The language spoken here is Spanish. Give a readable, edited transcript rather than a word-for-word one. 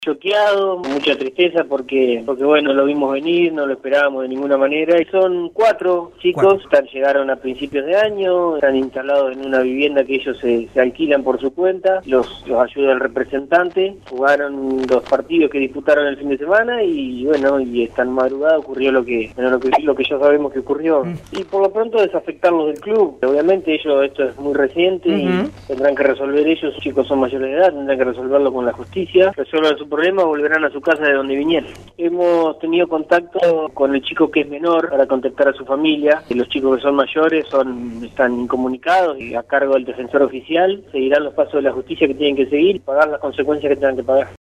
Choqueado, mucha tristeza porque bueno, lo vimos venir, no lo esperábamos de ninguna manera. Y son 4 chicos, llegaron a principios de año, están instalados en una vivienda que ellos se alquilan por su cuenta, los ayuda el representante, jugaron los partidos que disputaron el fin de semana y bueno, y esta madrugada ocurrió lo que ya sabemos que ocurrió. Y por lo pronto desafectarlos del club. Obviamente esto es muy reciente y tendrán que resolver ellos, los chicos son mayores de edad, tendrán que resolverlo con la justicia, resuelvan su problema, volverán a su casa de donde vinieron. Hemos tenido contacto con el chico que es menor para contactar a su familia, y los chicos que son mayores están incomunicados y a cargo del defensor oficial, seguirán los pasos de la justicia que tienen que seguir y pagar las consecuencias que tengan que pagar.